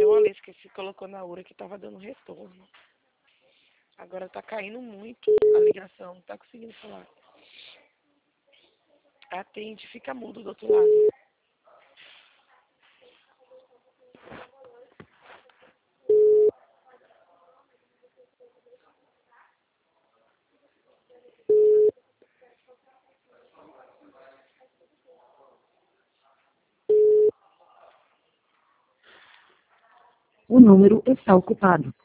Tem uma lista que se colocou na URA que estava dando retorno. Agora tá caindo muito a ligação, não tá conseguindo falar. Atende, fica mudo do outro lado. O número está ocupado.